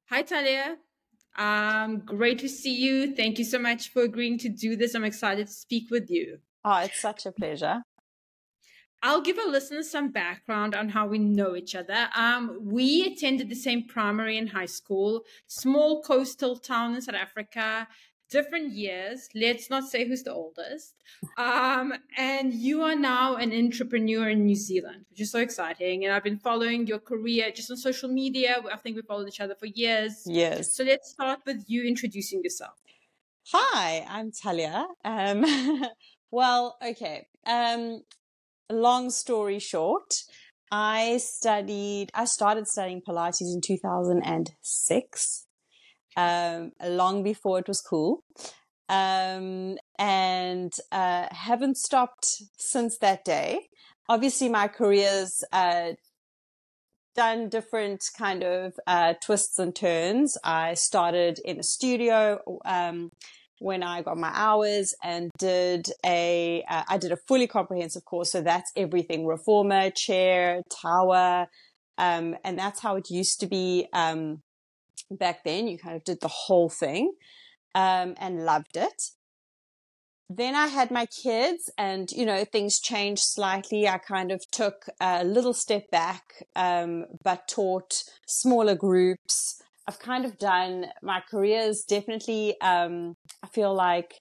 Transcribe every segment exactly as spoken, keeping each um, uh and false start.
Hi, Talia. Um, great to see you. Thank you so much for agreeing to do this. I'm excited to speak with you. Oh, it's such a pleasure. I'll give our listeners some background on how we know each other. Um, we attended the same primary and high school, small coastal town in South Africa, different years. Let's not say who's the oldest. Um, and you are now an entrepreneur in New Zealand, which is so exciting. And I've been following your career just on social media. I think we followed each other for years. Yes. So let's start with you introducing yourself. Hi, I'm Talia. Um, well, okay. Um, long story short, I studied, I started studying Pilates in two thousand six, um, long before it was cool. Um, and uh, haven't stopped since that day. Obviously, my career's uh, done different kind of uh, twists and turns. I started in a studio um, when I got my hours and did a, uh, I did a fully comprehensive course. So that's everything: reformer, chair, tower. Um, and that's how it used to be um, back then. You kind of did the whole thing um, and loved it. Then I had my kids and, you know, things changed slightly. I kind of took a little step back, um, but taught smaller groups. I've kind of done, my career is definitely, um, I feel like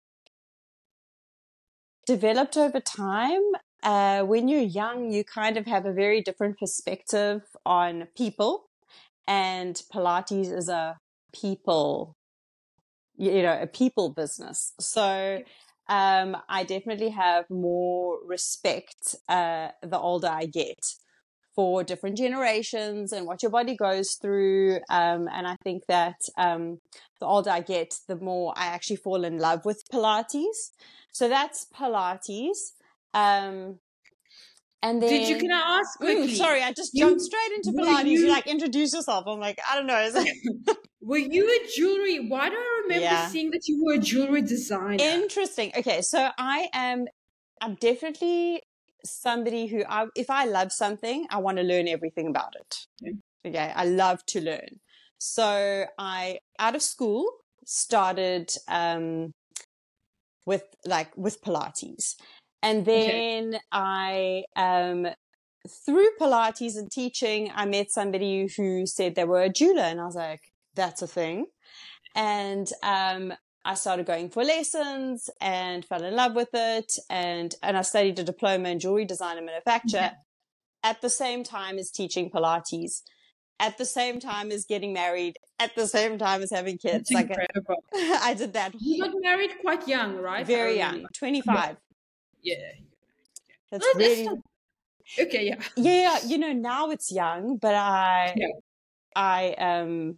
developed over time. Uh, when you're young, you kind of have a very different perspective on people, and Pilates is a people, you know, a people business. So, Um, I definitely have more respect uh, the older I get for different generations and what your body goes through. Um, and I think that um, the older I get, the more I actually fall in love with Pilates. So that's Pilates. Um, and then, Did you, can I ask quickly? Mm, sorry, I just you, jumped straight into Pilates. You, you like introduce yourself. I'm like, I don't know. Were you a jewelry? Why do I remember Yeah. seeing that you were a jewelry designer? Interesting. Okay, so I am. I'm definitely somebody who, I, if I love something, I want to learn everything about it. Okay. Okay, I love to learn. So I, out of school, started um, with like with Pilates, and then okay. I um, through Pilates and teaching, I met somebody who said they were a jeweler, and I was like, that's a thing. And um, I started going for lessons and fell in love with it. And, and I studied a diploma in jewelry design and manufacture okay. at the same time as teaching Pilates, at the same time as getting married, at the same time as having kids. That's incredible. Like, I did that. You got married quite young, right? Very young, twenty-five. Yeah. That's well, really... That's okay, yeah. Yeah, you know, now it's young, but I, yeah. I, um,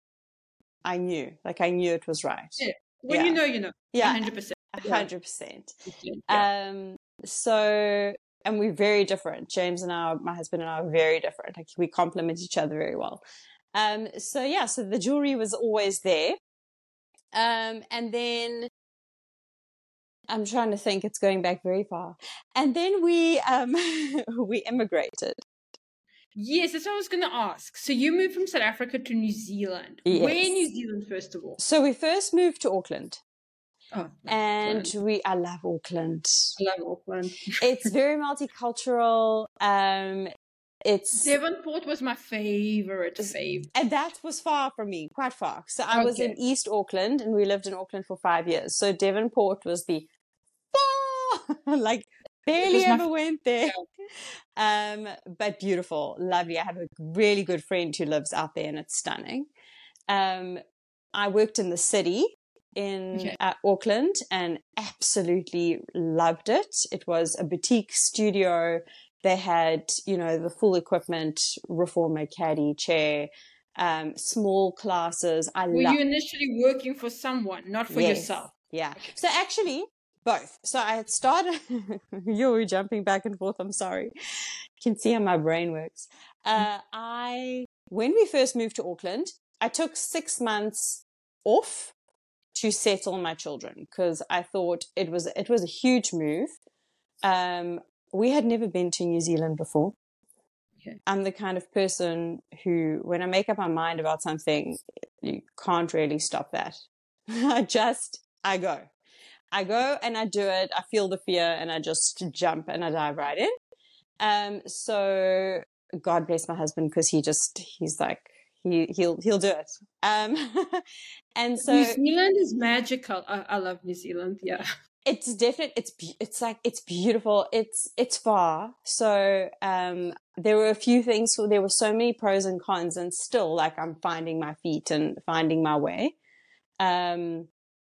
I knew, like I knew it was right. Yeah. When yeah. you know, you know. Yeah. one hundred percent. one hundred percent. Yeah. Um, so, and we're very different. James and I, my husband and I are very different. Like we complement each other very well. Um, so yeah, so the jewelry was always there. Um, and then I'm trying to think, it's going back very far. And then we, um, we immigrated. Yes, that's what I was going to ask. So you moved from South Africa to New Zealand. Yes. Where in New Zealand, first of all? So we first moved to Auckland. Oh, and Auckland. we, I love Auckland. I love Auckland. It's very multicultural. Um, it's Devonport was my favorite, favorite. And that was far from me, quite far. So I okay. was in East Auckland, and we lived in Auckland for five years. So Devonport was the far, like barely ever f- went there. Yeah. Um, but beautiful, lovely. I have a really good friend who lives out there, and it's stunning. Um, I worked in the city in okay. uh, Auckland and absolutely loved it. It was a boutique studio. They had, you know, the full equipment, reformer, caddy, chair, um, small classes. I Were lo- you initially working for someone, not for yes. yourself? Yeah. Okay. So actually, both. So I had started, you're jumping back and forth, I'm sorry. You can see how my brain works. Uh, I, when we first moved to Auckland, I took six months off to settle my children because I thought it was, it was a huge move. Um, we had never been to New Zealand before. Okay. I'm the kind of person who, when I make up my mind about something, you can't really stop that. I just, I go. I go and I do it. I feel the fear and I just jump and I dive right in. Um, so God bless my husband, because he just, he's like, he, he'll, he'll do it. Um, and so New Zealand is magical. I, I love New Zealand. Yeah. it's different. It's, it's like, it's beautiful. It's, it's far. So, um, there were a few things, so there were so many pros and cons, and still like I'm finding my feet and finding my way. Um,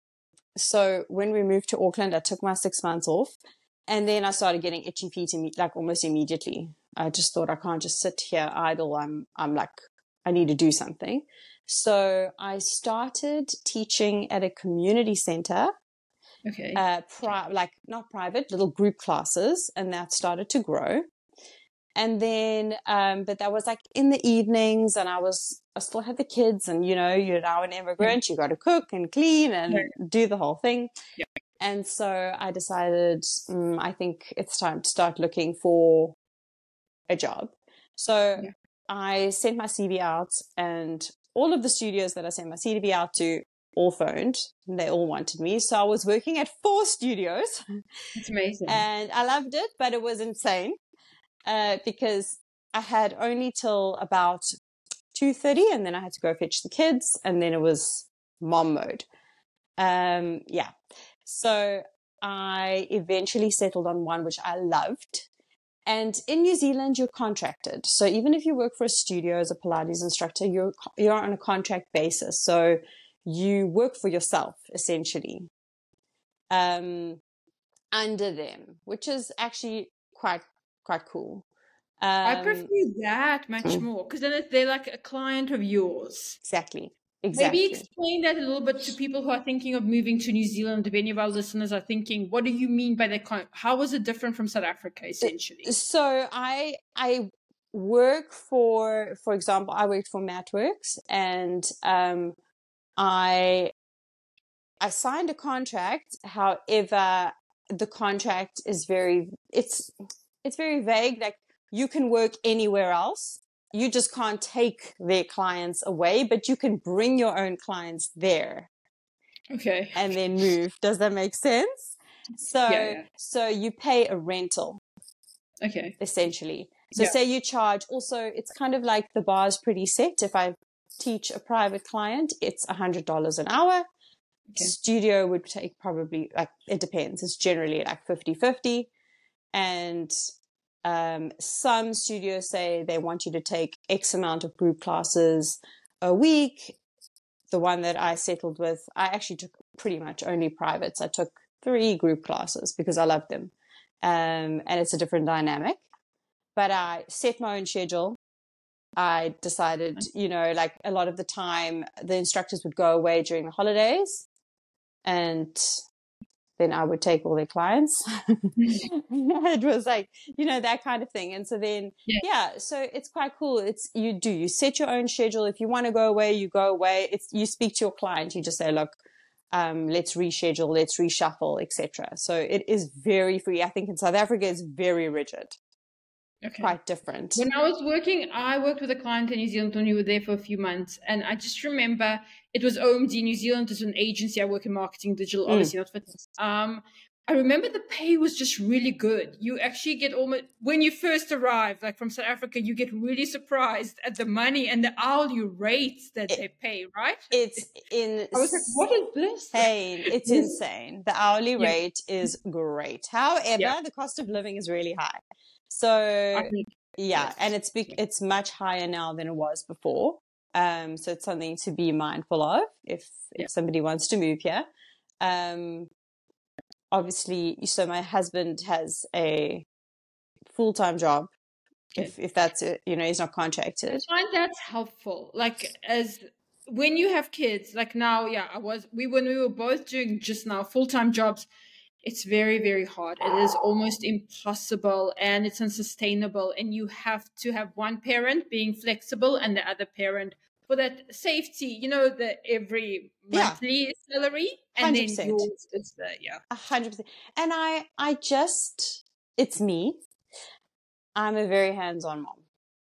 so when we moved to Auckland, I took my six months off. And then I started getting itchy feet imme- like almost immediately. I just thought, I can't just sit here idle. I'm, I'm like, I need to do something. So I started teaching at a community center. Okay. Uh, pri- like not private, little group classes, and that started to grow. And then, um, but that was like in the evenings, and I was, I still had the kids, and you know, you're now an immigrant, you got to cook and clean and Yeah. do the whole thing. Yeah. And so I decided, um, I think it's time to start looking for a job. So Yeah. I sent my C V out, and all of the studios that I sent my C V out to all phoned, and they all wanted me. So I was working at four studios. It's amazing. And I loved it, but it was insane, uh, because I had only till about two thirty, and then I had to go fetch the kids, and then it was mom mode. Um, yeah. So I eventually settled on one which I loved. And in New Zealand, you're contracted. So even if you work for a studio as a Pilates instructor, you're, you're on a contract basis. So you work for yourself, essentially, um, under them, which is actually quite, quite cool. Um, I prefer that much more, because then they're like a client of yours. Exactly. Exactly. Maybe explain that a little bit to people who are thinking of moving to New Zealand. If any of our listeners are thinking, what do you mean by that? Con- How is it different from South Africa, essentially? So I I work for, for example, I worked for MatWorks, and um, I I signed a contract. However, the contract is very it's it's very vague. Like, you can work anywhere else. You just can't take their clients away, but you can bring your own clients there. Okay. And then move. Does that make sense? So, yeah, yeah. so you pay a rental. Okay. Essentially. So yeah. say you charge, also, it's kind of like the bar is pretty set. If I teach a private client, it's a hundred dollars an hour. Okay. Studio would take probably, like, it depends. It's generally like fifty-fifty. And um, some studios say they want you to take X amount of group classes a week. The one that I settled with, I actually took pretty much only privates. I took three group classes because I loved them. Um, and it's a different dynamic. But I set my own schedule. I decided, you know, like a lot of the time the instructors would go away during the holidays, and then I would take all their clients. It was like, you know, that kind of thing. And so then, yeah. yeah, so it's quite cool. It's, you do, you set your own schedule. If you want to go away, you go away. It's, you speak to your client. You just say, look, um, let's reschedule, let's reshuffle, et cetera. So it is very free. I think in South Africa, it's very rigid. Okay. Quite different. When I was working, I worked with a client in New Zealand when we were there for a few months. And I just remember it was O M D. New Zealand is an agency. I work in marketing, digital, obviously mm. not fitness. Um, I remember the pay was just really good. You actually get almost, when you first arrive, like from South Africa, you get really surprised at the money and the hourly rates that it, they pay, right? It's insane. I was like, what is this? It's insane. The hourly yeah. rate is great. However, yeah. the cost of living is really high. So think, yeah, yes. and it's big, it's much higher now than it was before. Um, so it's something to be mindful of if yeah. if somebody wants to move here. Um, obviously, so my husband has a full time job. Okay. If if that's it, you know, he's not contracted. I find that's helpful. Like, as when you have kids, like now, yeah, I was we when we were both doing just now full time jobs. It's very, very hard. It is almost impossible, and it's unsustainable. And you have to have one parent being flexible and the other parent for that safety, you know, the every monthly yeah. salary. And one hundred percent. Then yours is the, yeah. A hundred percent. And I, I just, it's me. I'm a very hands-on mom.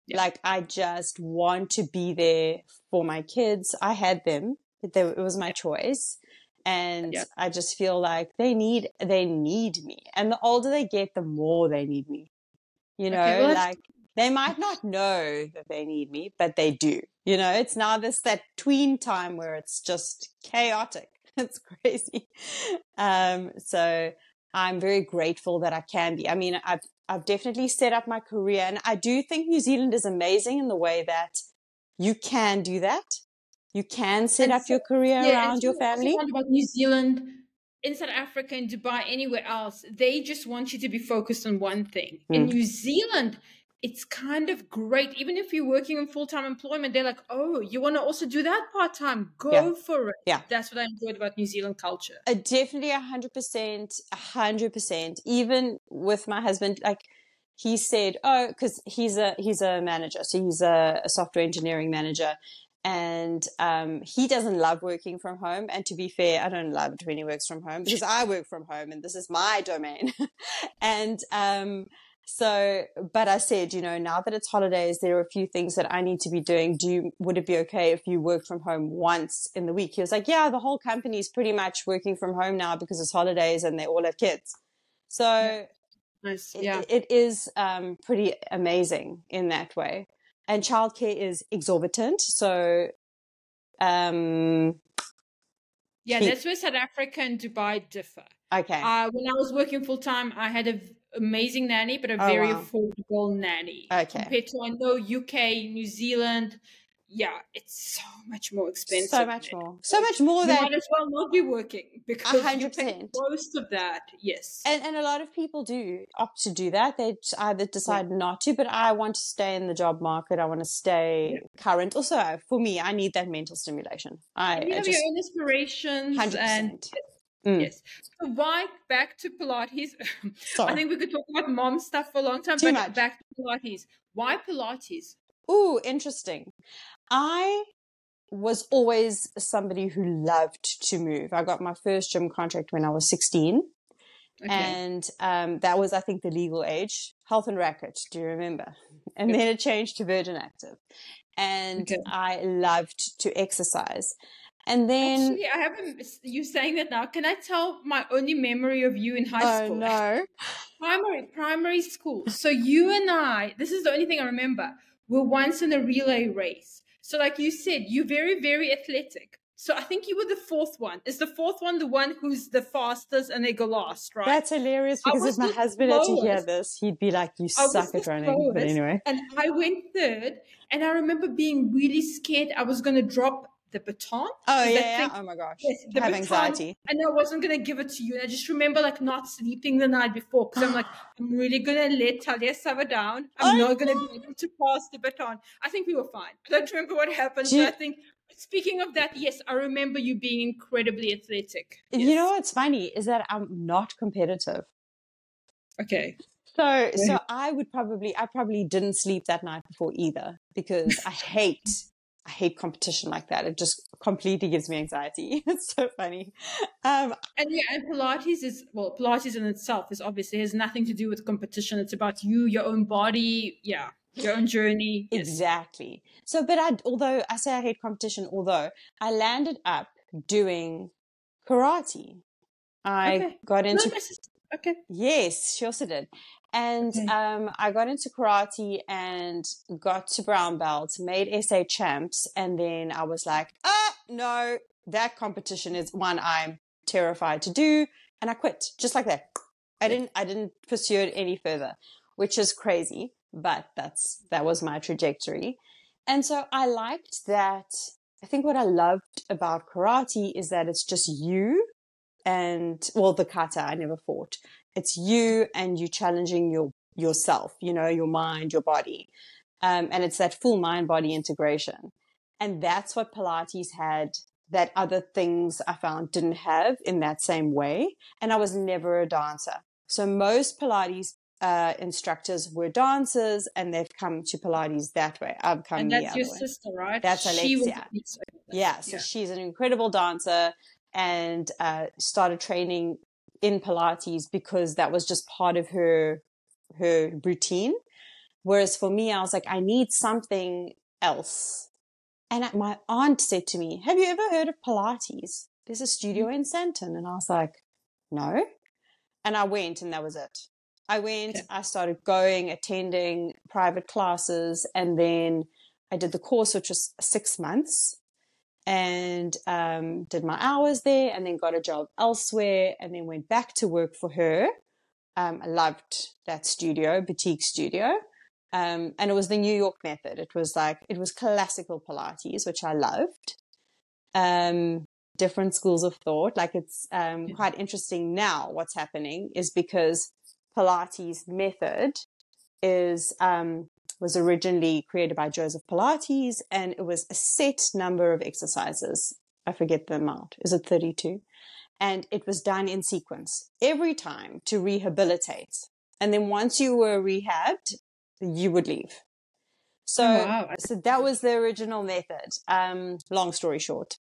Yeah. Like, I just want to be there for my kids. I had them. It was my choice. And yeah. I just feel like they need, they need me. And the older they get, the more they need me. You know, okay, well, like they might not know that they need me, but they do. You know, it's now this, that tween time where it's just chaotic. It's crazy. Um, so I'm very grateful that I can be. I mean, I've, I've definitely set up my career, and I do think New Zealand is amazing in the way that you can do that. You can set and up so, your career yeah, around your family. About New Zealand, in South Africa, in Dubai, anywhere else, they just want you to be focused on one thing. Mm. In New Zealand, it's kind of great. Even if you're working in full-time employment, they're like, oh, you want to also do that part-time? Go yeah. for it. Yeah. That's what I enjoyed about New Zealand culture. Uh, definitely one hundred percent, one hundred percent. Even with my husband, like he said, oh, because he's a, he's a manager. So he's a, a software engineering manager. And um, he doesn't love working from home. And to be fair, I don't love it when he works from home because I work from home and this is my domain. and um, so, but I said, you know, now that it's holidays, there are a few things that I need to be doing. Do you, would it be okay if you work from home once in the week? He was like, yeah, the whole company is pretty much working from home now because it's holidays and they all have kids. So yeah. Nice. Yeah. it, it is um, pretty amazing in that way. And childcare is exorbitant. So, um, yeah, he, that's where South Africa and Dubai differ. Okay. Uh, when I was working full time, I had an amazing nanny, but a oh, very wow. affordable nanny. Okay. Compared to, I know, U K, New Zealand, yeah, it's so much more expensive. So much more. So much more you than... might as well not be working because one hundred percent. You pay most of that, yes. And and a lot of people do opt to do that. They either decide yeah. not to, but I want to stay in the job market. I want to stay yeah. current. Also, for me, I need that mental stimulation. I, and you I have just, your own inspirations. one hundred percent. And, mm. Yes. So why, back to Pilates, I think we could talk about mom stuff for a long time, Too but much. Back to Pilates. Why Pilates? Ooh, interesting. I was always somebody who loved to move. I got my first gym contract when I was sixteen. Okay. And um, that was, I think, the legal age. Health and Racket, do you remember? And then it changed to Virgin Active. And okay. I loved to exercise. And then... Actually, I haven't... You saying that now. Can I tell my only memory of you in high oh, school? Oh, no. Primary, primary school. So you and I, this is the only thing I remember, were once in a relay race. So like you said, you're very, very athletic. So I think you were the fourth one. Is the fourth one the one who's the fastest and they go last, right? That's hilarious because if my husband had to hear this, he'd be like, you suck at running. But anyway. And I went third. And I remember being really scared I was going to drop the baton. Oh, yeah, yeah. Oh, my gosh. Yes, the I have baton, anxiety. And I wasn't going to give it to you. And I just remember like not sleeping the night before because I'm like, I'm really going to let Talia suffer down. I'm oh, not going to be able to pass the baton. I think we were fine. I don't remember what happened. You, but I think, speaking of that, yes, I remember you being incredibly athletic. Yes. You know what's funny is that I'm not competitive. Okay. So, so I would probably, I probably didn't sleep that night before either because I hate I hate competition like that. It just completely gives me anxiety. It's so funny. Um, and yeah, and Pilates is, well, Pilates in itself is obviously has nothing to do with competition. It's about you, your own body. Yeah. Your own journey. Exactly. So, but I, although I say I hate competition, although I landed up doing karate. I okay. got into, no, okay. Yes, she also did. And okay. um, I got into karate and got to brown belt, made S A champs. And then I was like, ah, no, that competition is one I'm terrified to do. And I quit just like that. I didn't, I didn't pursue it any further, which is crazy, but that's, that was my trajectory. And so I liked that. I think what I loved about karate is that it's just you and, well, the kata, I never fought. It's you and you challenging your yourself, you know, your mind, your body. Um, and it's that full mind-body integration. And that's what Pilates had that other things I found didn't have in that same way. And I was never a dancer. So most Pilates uh, instructors were dancers and they've come to Pilates that way. I've come and that's the your other way. Sister, right? That's Alexia. Was- yeah, so yeah. She's an incredible dancer and uh, started training in Pilates because that was just part of her her routine. Whereas for me, I was like, I need something else. And my aunt said to me, have you ever heard of Pilates? There's a studio in Sandton. And I was like, no. And I went, and that was it. I went, okay. I started going, attending private classes, and then I did the course, which was six months, and um, did my hours there, and then got a job elsewhere, and then went back to work for her. Um, I loved that studio, boutique studio. Um, and it was the New York method. It was like, it was classical Pilates, which I loved. Um, different schools of thought. Like it's um, quite interesting now what's happening is because Pilates method is um, was originally created by Joseph Pilates, and it was a set number of exercises. I forget the amount. Is it thirty-two? And it was done in sequence every time to rehabilitate. And then once you were rehabbed, you would leave. So, oh, wow. so that was the original method. Um, long story short.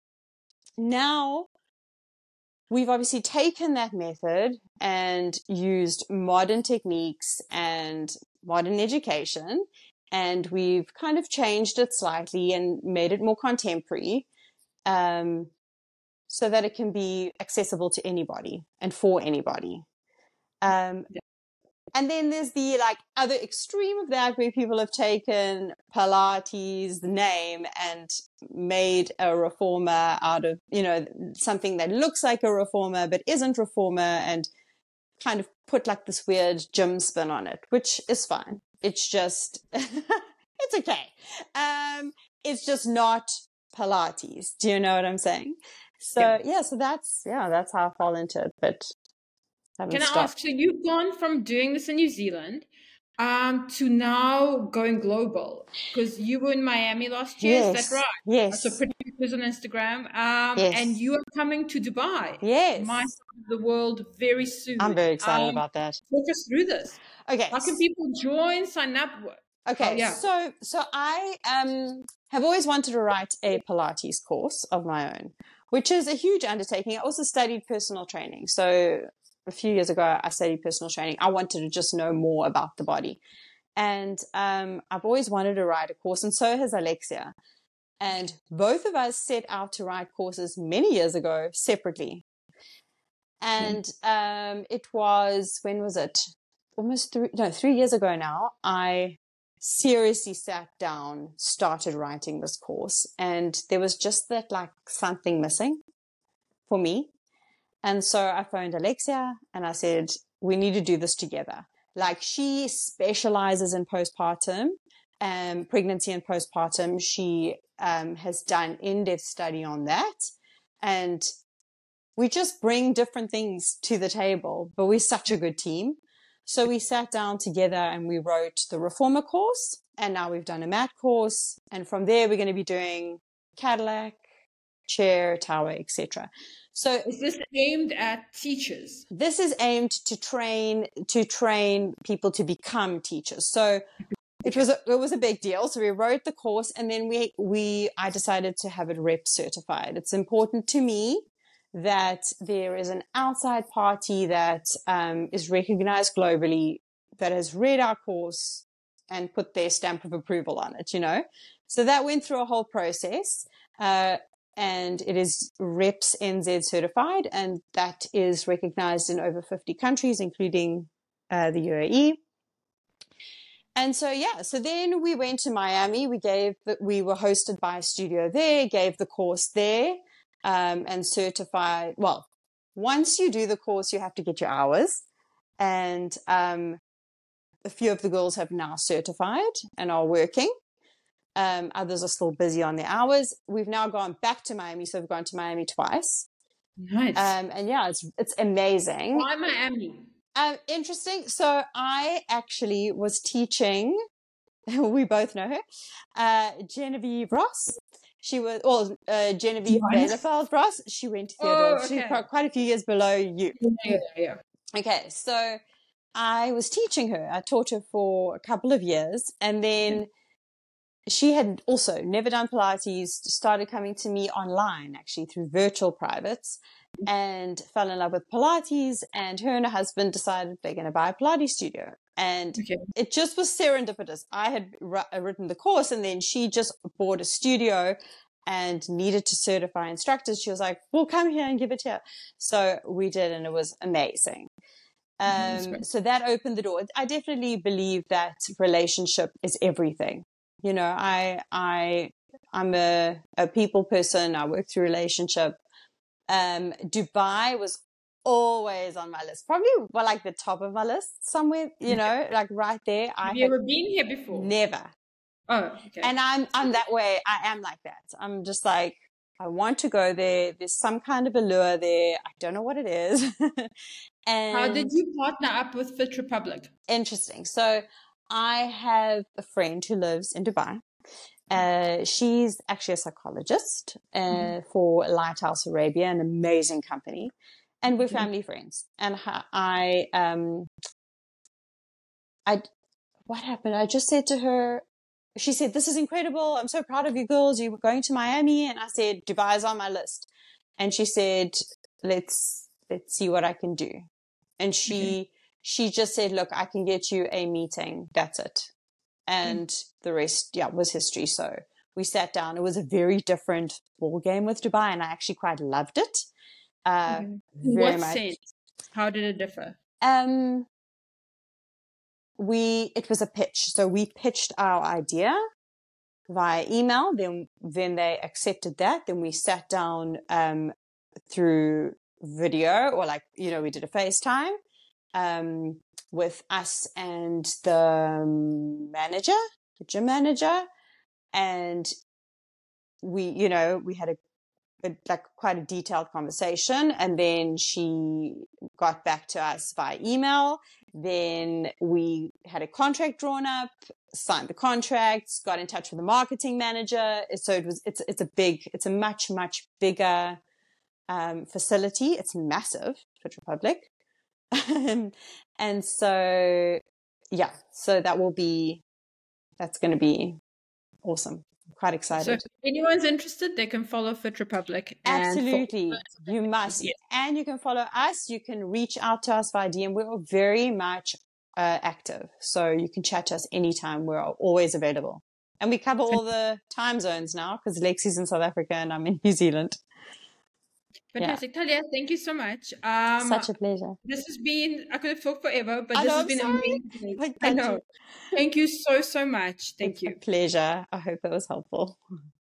Now, we've obviously taken that method and used modern techniques and modern education, and we've kind of changed it slightly and made it more contemporary, um, so that it can be accessible to anybody and for anybody. Um, and then there's the like other extreme of that, where people have taken Pilates, the name, and made a reformer out of, you know, something that looks like a reformer but isn't reformer, and kind of put like this weird gym spin on it, which is fine. It's just, it's okay. Um, it's just not Pilates. Do you know what I'm saying? So yeah, yeah so that's, yeah, that's how I fall into it. But can I stopped. ask, so you've gone from doing this in New Zealand um, to now going global, because you were in Miami last year, yes. is that right? Yes. So pretty pictures on Instagram. Um, yes. And you are coming to Dubai. Yes. My side of the world very soon. I'm very excited um, about that. Talk us through this. Okay. How can people join, sign up? Okay, oh, yeah. so so I um have always wanted to write a Pilates course of my own, which is a huge undertaking. I also studied personal training. So a few years ago, I studied personal training. I wanted to just know more about the body. And um, I've always wanted to write a course, and so has Alexia. And both of us set out to write courses many years ago separately. And um, it was, when was it? Almost three, no, three years ago now, I seriously sat down, started writing this course. And there was just that like something missing for me. And so I phoned Alexia and I said, we need to do this together. Like, she specializes in postpartum, um, pregnancy and postpartum. She um, has done in-depth study on that. And we just bring different things to the table, but we're such a good team. So we sat down together and we wrote the Reformer course, and now we've done a mat course. And from there, we're going to be doing Cadillac, chair, tower, et cetera. So is this aimed at teachers? This is aimed to train to train people to become teachers. So it was a, it was a big deal. So we wrote the course, and then we we I decided to have it rep certified. It's important to me that there is an outside party that um, is recognized globally, that has read our course and put their stamp of approval on it. You know, so that went through a whole process. Uh, And it is REPS N Z certified, and that is recognized in over fifty countries, including uh, the U A E. And so, yeah, so then we went to Miami. We gave the, we were hosted by a studio there, gave the course there, um, and certified. Well, once you do the course, you have to get your hours. And um, a few of the girls have now certified and are working. Um, others are still busy on their hours. We've now gone back to Miami, so we've gone to Miami twice. Nice. Um, and yeah, it's it's amazing. Why Miami? Um, interesting. So I actually was teaching. We both know her, uh, Genevieve Ross. She was, or uh, Genevieve Bielefeld Ross. She went to Theodore. Oh, okay. She's quite, quite a few years below you. Yeah, yeah. Okay, so I was teaching her. I taught her for a couple of years, and then. Yeah. She had also never done Pilates, started coming to me online, actually, through virtual privates, and fell in love with Pilates. And her and her husband decided they're going to buy a Pilates studio. And Okay. it just was serendipitous. I had written the course, and then she just bought a studio and needed to certify instructors. She was like, well, come here and give it here. So we did, and it was amazing. Um, so that opened the door. I definitely believe that relationship is everything. You know, I, I, I'm a, a people person. I work through relationship. Um, Dubai was always on my list, probably well, like the top of my list somewhere, you know, like right there. I Have you ever been here before? Never. Oh, okay. And I'm, I'm that way. I am like that. I'm just like, I want to go there. There's some kind of allure there. I don't know what it is. And how did you partner up with Fit Republic? Interesting. So I have a friend who lives in Dubai. Uh, she's actually a psychologist uh, mm-hmm. for Lighthouse Arabia, an amazing company. And we're family mm-hmm. friends. And I, um, I, what happened? I just said to her, she said, this is incredible. I'm so proud of you girls. You were going to Miami. And I said, Dubai is on my list. And she said, let's, let's see what I can do. And she, okay. she just said, look, I can get you a meeting. That's it. And mm. the rest, yeah, was history. So we sat down. It was a very different ball game with Dubai. And I actually quite loved it. Uh, mm. Very what much. Sense? How did it differ? Um, we, it was a pitch. So we pitched our idea via email. Then, then they accepted that. Then we sat down, um, through video, or like, you know, we did a FaceTime, um, with us and the manager, the gym manager. And we, you know, we had a, a like quite a detailed conversation. And then she got back to us via email. Then we had a contract drawn up, signed the contracts, got in touch with the marketing manager. So it was, it's, it's a big, it's a much, much bigger, um, facility. It's massive, Fit Republic. And so, yeah, so that will be, that's going to be awesome. I'm quite excited. So if anyone's interested, they can follow Fit Republic. And Absolutely. You must. Yes. And you can follow us. You can reach out to us via D M. We're very much uh, active. So you can chat to us anytime. We're always available. And we cover all the time zones now because Lexi's in South Africa and I'm in New Zealand. Fantastic. Yeah. Talia, thank you so much. Um, Such a pleasure. This has been, I could have talked forever, but I this know, has been sorry. amazing. I know. You. Thank you so, so much. Thank it's you. A pleasure. I hope it was helpful.